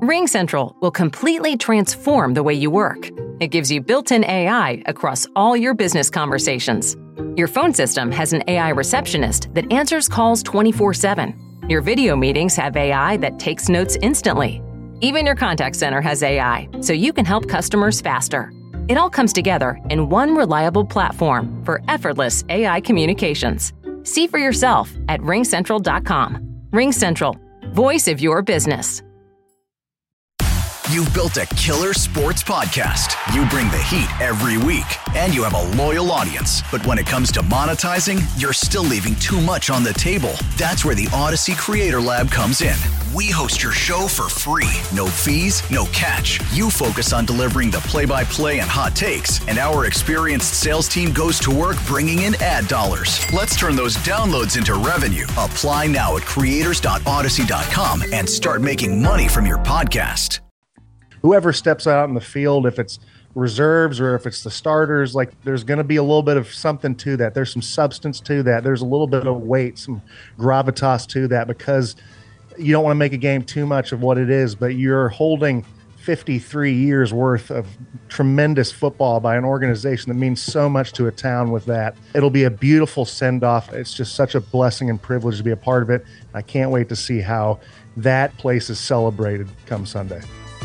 RingCentral will completely transform the way you work. It gives you built-in AI across all your business conversations. Your phone system has an AI receptionist that answers calls 24/7. Your video meetings have AI that takes notes instantly. Even your contact center has AI, so you can help customers faster. It all comes together in one reliable platform for effortless AI communications. See for yourself at ringcentral.com. RingCentral, voice of your business. You've built a killer sports podcast. You bring the heat every week, and you have a loyal audience. But when it comes to monetizing, you're still leaving too much on the table. That's where the Odyssey Creator Lab comes in. We host your show for free. No fees, no catch. You focus on delivering the play-by-play and hot takes, and our experienced sales team goes to work bringing in ad dollars. Let's turn those downloads into revenue. Apply now at creators.odyssey.com and start making money from your podcast. Whoever steps out in the field, if it's reserves or if it's the starters, like there's going to be a little bit of something to that. There's some substance to that. There's a little bit of weight, some gravitas to that, because you don't want to make a game too much of what it is, but you're holding 53 years worth of tremendous football by an organization that means so much to a town with that. It'll be a beautiful send-off. It's just such a blessing and privilege to be a part of it. I can't wait to see how that place is celebrated come Sunday.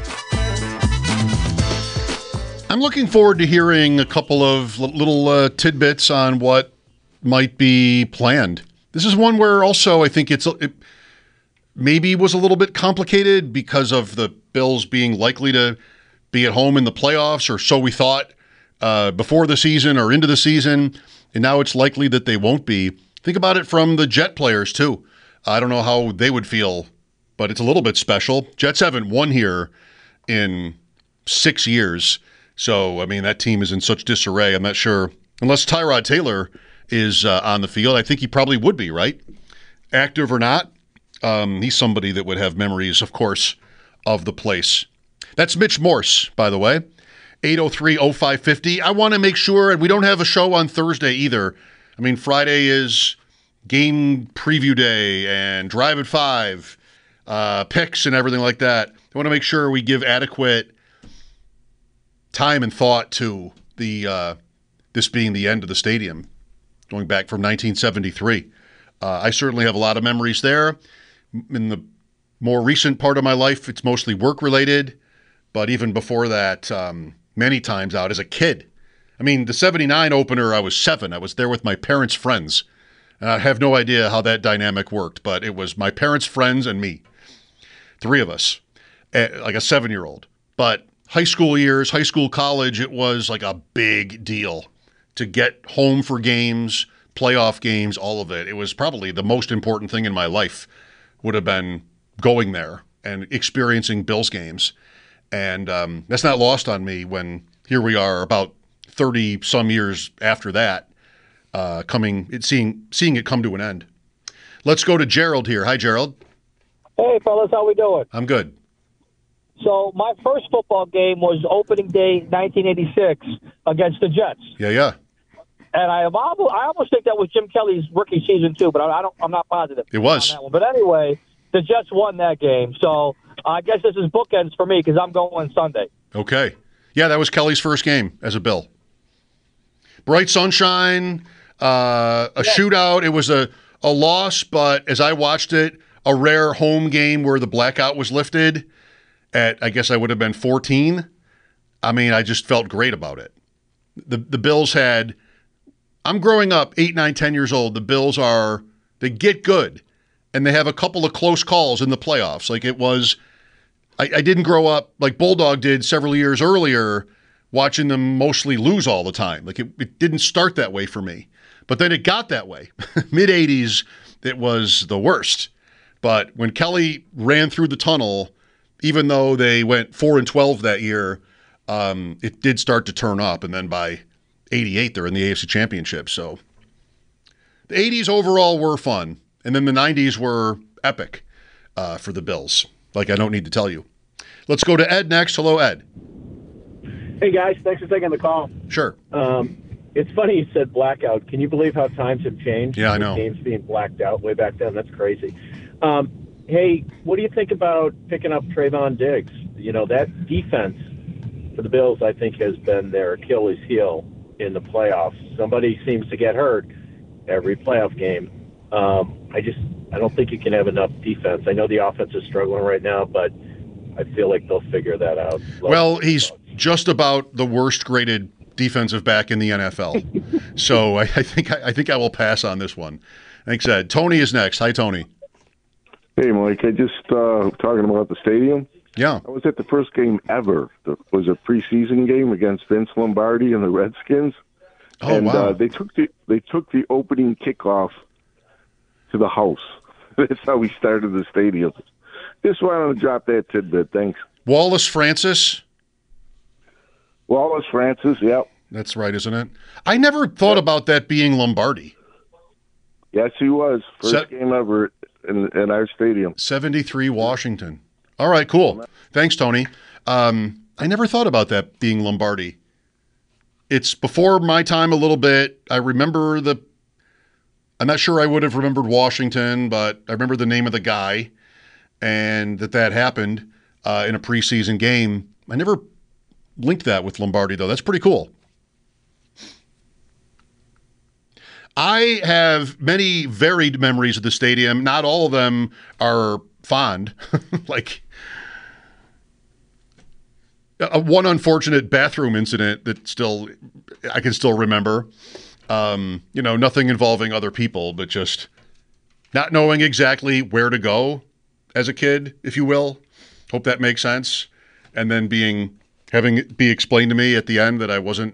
I'm looking forward to hearing a couple of little tidbits on what might be planned. This is one where also I think it maybe was a little bit complicated because of the Bills being likely to be at home in the playoffs, or so we thought before the season or into the season, and now it's likely that they won't be. Think about it from the Jet players too. I don't know how they would feel, but it's a little bit special. Jets haven't won here in 6 years. So, I mean, that team is in such disarray. I'm not sure, unless Tyrod Taylor is on the field. I think he probably would be, right? Active or not. He's somebody that would have memories, of course, of the place. That's Mitch Morse, by the way. 803-0550. I want to make sure, and we don't have a show on Thursday either. I mean, Friday is game preview day and Drive at 5, picks and everything like that. I want to make sure we give adequate time and thought to the this being the end of the stadium, going back from 1973. I certainly have a lot of memories there. In the more recent part of my life, it's mostly work-related, but even before that, many times out as a kid. I mean, the 79 opener, I was 7. I was there with my parents' friends. And I have no idea how that dynamic worked, but it was my parents' friends and me. 3 of us, like a 7-year-old. But high school years, high school, college, it was like a big deal to get home for games, playoff games, all of it. It was probably the most important thing in my life would have been going there and experiencing Bills games. And that's not lost on me when here we are about 30 some years after that, seeing it come to an end. Let's go to Gerald here. Hi, Gerald. Hey, fellas, how we doing? I'm good. So my first football game was opening day 1986 against the Jets. Yeah. And I almost think that was Jim Kelly's rookie season too, but I'm not positive. It was. On that one. But anyway, the Jets won that game. So I guess this is bookends for me because I'm going Sunday. Okay. Yeah, that was Kelly's first game as a Bill. Bright sunshine, shootout. It was a loss, but as I watched it, a rare home game where the blackout was lifted at, I guess I would have been 14. I mean, I just felt great about it. The Bills had, I'm growing up 8, 9, 10 years old. The Bills they get good, and they have a couple of close calls in the playoffs. Like it was, I didn't grow up like Bulldog did several years earlier, watching them mostly lose all the time. Like it didn't start that way for me. But then it got that way. Mid-'80s, it was the worst. But when Kelly ran through the tunnel, even though they went 4-12 that year, it did start to turn up. And then by 88, they're in the AFC Championship. So the 80s overall were fun. And then the 90s were epic for the Bills. Like I don't need to tell you. Let's go to Ed next. Hello, Ed. Hey, guys. Thanks for taking the call. Sure. It's funny you said blackout. Can you believe how times have changed? Yeah, I know. Games being blacked out way back then. That's crazy. Hey, what do you think about picking up Trayvon Diggs? You know, that defense for the Bills, I think, has been their Achilles heel in the playoffs. Somebody seems to get hurt every playoff game. I don't think you can have enough defense. I know the offense is struggling right now, but I feel like they'll figure that out. Well, he's just about the worst graded defensive back in the NFL. So I think I will pass on this one. Thanks, Ed. Tony is next. Hi, Tony. Hey, Mike. I just talking about the stadium. Yeah. I was at the first game ever. It was a preseason game against Vince Lombardi and the Redskins. Oh, and, wow. They took the opening kickoff to the house. That's how we started the stadium. Just wanted to drop that tidbit. Thanks. Wallace Francis. Wallace Francis, yep. That's right, isn't it? I never thought about that being Lombardi. Yes, he was. First game ever in our stadium. 73 Washington. All right, cool. Thanks, Tony. I never thought about that being Lombardi. It's before my time a little bit. I remember I'm not sure I would have remembered Washington, but I remember the name of the guy and that happened in a preseason game. I never linked that with Lombardi, though. That's pretty cool. I have many varied memories of the stadium. Not all of them are fond. Like one unfortunate bathroom incident that I can still remember. Nothing involving other people, but just not knowing exactly where to go as a kid, if you will. Hope that makes sense. And then having it be explained to me at the end that I wasn't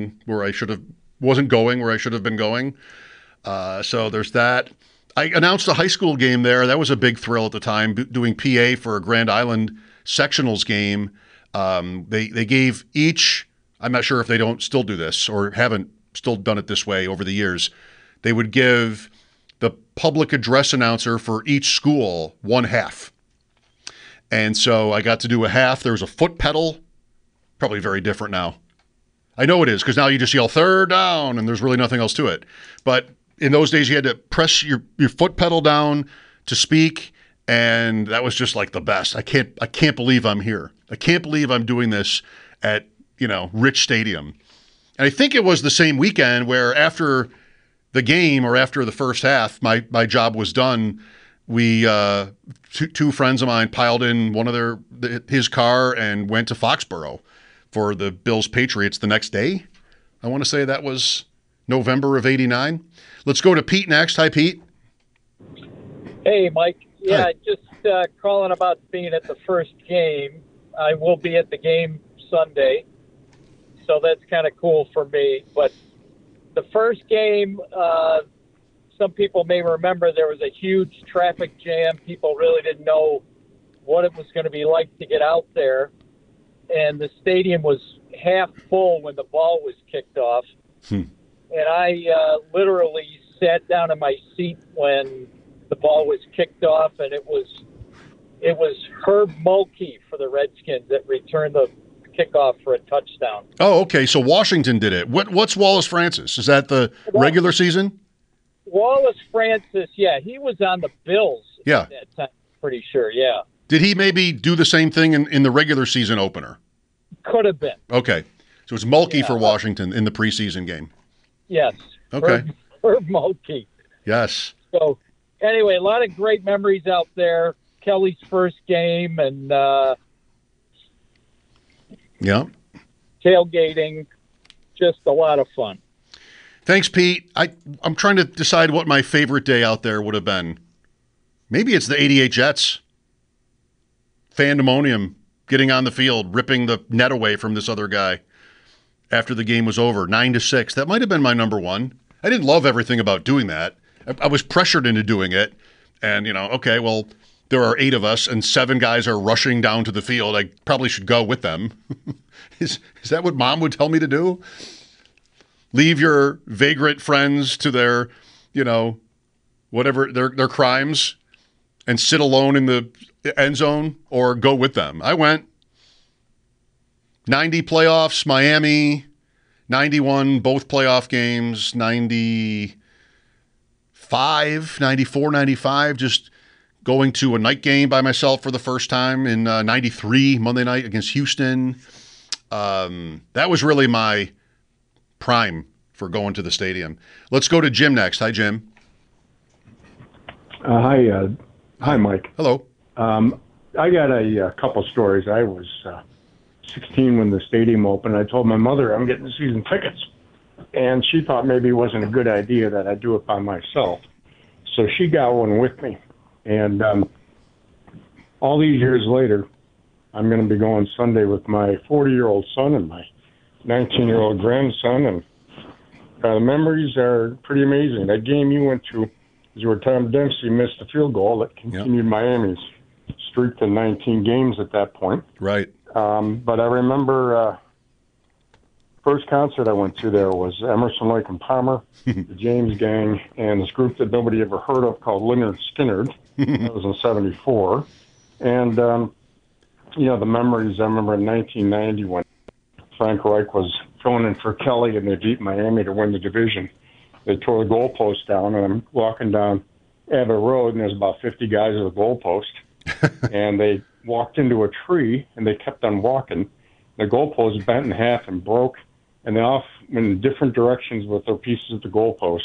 going where I should have been going. So there's that. I announced a high school game there. That was a big thrill at the time, doing PA for a Grand Island sectionals game. They gave each, I'm not sure if they don't still do this or haven't still done it this way over the years. They would give the public address announcer for each school one half. And so I got to do a half. There was a foot pedal, probably very different now. I know it is, because now you just yell third down and there's really nothing else to it. But in those days you had to press your foot pedal down to speak, and that was just like the best. I can't believe I'm here. I can't believe I'm doing this at, Rich Stadium. And I think it was the same weekend where after the game or after the first half, my job was done. We two friends of mine piled in one of his car and went to Foxborough for the Bills-Patriots the next day. I want to say that was November of '89. Let's go to Pete next. Hi, Pete. Hey, Mike. Yeah, Hi. just calling about being at the first game. I will be at the game Sunday, so that's kind of cool for me. But the first game, some people may remember there was a huge traffic jam. People really didn't know what it was going to be like to get out there. And the stadium was half full when the ball was kicked off. And I literally sat down in my seat when the ball was kicked off, and it was Herb Mulkey for the Redskins that returned the kickoff for a touchdown. Oh, okay. So Washington did it. What's Wallace Francis? Is that the regular season? Wallace Francis, yeah, he was on the Bills at that time, pretty sure, yeah. Did he maybe do the same thing in the regular season opener? Could have been. Okay. So it's Mulkey for Washington in the preseason game. Yes. Okay. Herb Mulkey. Yes. So, anyway, a lot of great memories out there. Kelly's first game and tailgating. Just a lot of fun. Thanks, Pete. I'm trying to decide what my favorite day out there would have been. Maybe it's the '88 Jets. Fandemonium, getting on the field, ripping the net away from this other guy after the game was over, 9-6. That might have been my number one. I didn't love everything about doing that. I was pressured into doing it. And, okay, well, there are 8 of us and 7 guys are rushing down to the field. I probably should go with them. Is that what Mom would tell me to do? Leave your vagrant friends to their, whatever, their crimes and sit alone in the end zone, or go with them. I went. 90 playoffs, Miami, 91, both playoff games, 95, 94, 95, just going to a night game by myself for the first time in 93, Monday night against Houston. That was really my prime for going to the stadium. Let's go to Jim next. Hi, Jim. Hi, Mike. Hello. I got a couple stories. I was 16 when the stadium opened. I told my mother I'm getting season tickets, and she thought maybe it wasn't a good idea that I do it by myself. So she got one with me. And all these years later, I'm going to be going Sunday with my 40-year-old son and my 19-year-old grandson, and the memories are pretty amazing. That game you went to is where Tom Dempsey missed a field goal that continued Miami's streak to 19 games at that point. Right. But I remember first concert I went to there was Emerson, Lake and Palmer, the James Gang, and this group that nobody ever heard of called Lynyrd Skynyrd. That was in 74. And, the memories, I remember in 1990 when Frank Reich was filling in for Kelly and they beat Miami to win the division. They tore the goalpost down, and I'm walking down Abbott Road, and there's about 50 guys at the goalpost. And they walked into a tree, and they kept on walking. The goalpost bent in half and broke, and they off in different directions with their pieces of the goalpost.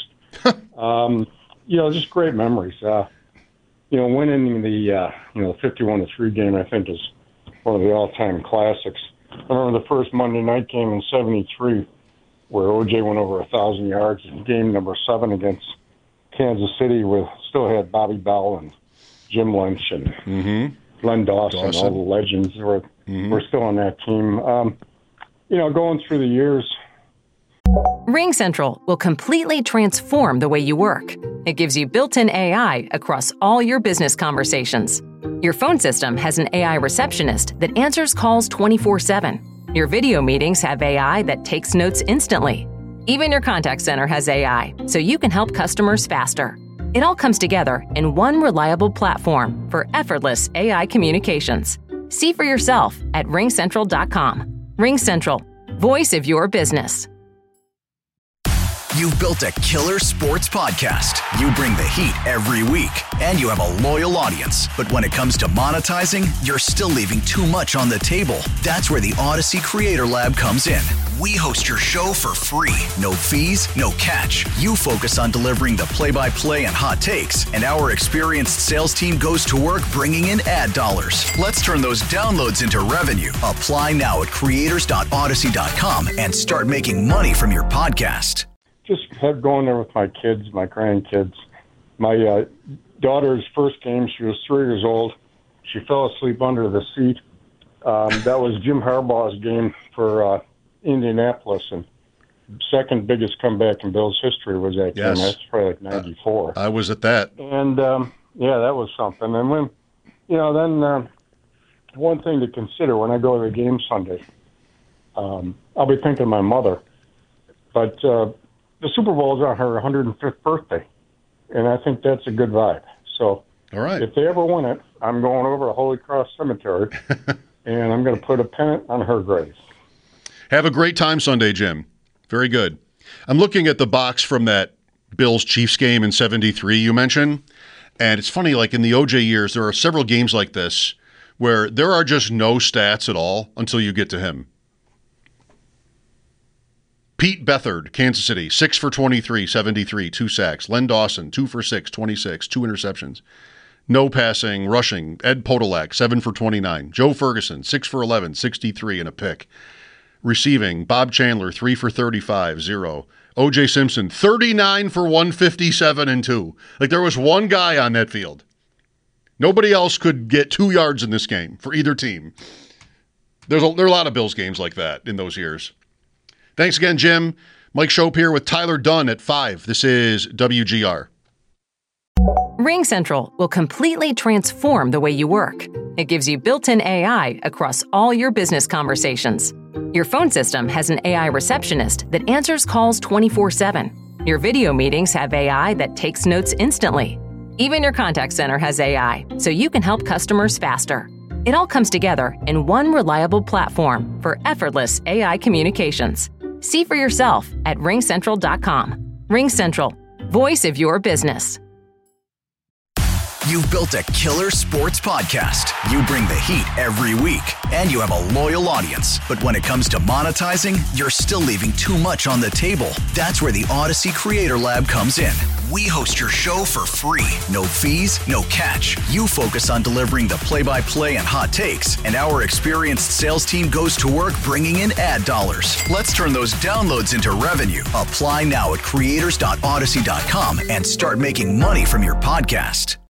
Just great memories. Winning the 51-3 game, I think, is one of the all-time classics. I remember the first Monday night game in 73 where O.J. went over 1,000 yards in game number 7 against Kansas City still had Bobby Bell and Jim Lynch and Len Dawson. All the legends were still on that team. Going through the years. RingCentral will completely transform the way you work. It gives you built-in AI across all your business conversations. Your phone system has an AI receptionist that answers calls 24/7. Your video meetings have AI that takes notes instantly. Even your contact center has AI, so you can help customers faster. It all comes together in one reliable platform for effortless AI communications. See for yourself at ringcentral.com. RingCentral, voice of your business. You've built a killer sports podcast. You bring the heat every week, and you have a loyal audience. But when it comes to monetizing, you're still leaving too much on the table. That's where the Odyssey Creator Lab comes in. We host your show for free. No fees, no catch. You focus on delivering the play-by-play and hot takes, and our experienced sales team goes to work bringing in ad dollars. Let's turn those downloads into revenue. Apply now at creators.odyssey.com and start making money from your podcast. Just had going there with my kids, my grandkids. My daughter's first game, she was 3 years old. She fell asleep under the seat. That was Jim Harbaugh's game for Indianapolis, and second biggest comeback in Bills history was that game. That's probably like 94. I was at that. And, that was something. And when, then one thing to consider when I go to the game Sunday, I'll be thinking of my mother, but the Super Bowl is on her 105th birthday, and I think that's a good vibe. So all right. If they ever win it, I'm going over to Holy Cross Cemetery, and I'm going to put a pennant on her grave. Have a great time Sunday, Jim. Very good. I'm looking at the box from that Bills-Chiefs game in 73 you mentioned, and it's funny, like in the O.J. years, there are several games like this where there are just no stats at all until you get to him. Pete Beathard, Kansas City, 6 for 23, 73, 2 sacks. Len Dawson, 2 for 6, 26, 2 interceptions. No passing, rushing. Ed Podolak, 7 for 29. Joe Ferguson, 6 for 11, 63 and a pick. Receiving, Bob Chandler, 3 for 35, 0. O.J. Simpson, 39 for 157 and 2. Like there was one guy on that field. Nobody else could get 2 yards in this game for either team. There are a lot of Bills games like that in those years. Thanks again, Jim. Mike Shope here with Tyler Dunn at 5. This is WGR. RingCentral will completely transform the way you work. It gives you built-in AI across all your business conversations. Your phone system has an AI receptionist that answers calls 24/7. Your video meetings have AI that takes notes instantly. Even your contact center has AI, so you can help customers faster. It all comes together in one reliable platform for effortless AI communications. See for yourself at ringcentral.com. RingCentral, voice of your business. You've built a killer sports podcast. You bring the heat every week, and you have a loyal audience. But when it comes to monetizing, you're still leaving too much on the table. That's where the Odyssey Creator Lab comes in. We host your show for free. No fees, no catch. You focus on delivering the play-by-play and hot takes, and our experienced sales team goes to work bringing in ad dollars. Let's turn those downloads into revenue. Apply now at creators.odyssey.com and start making money from your podcast.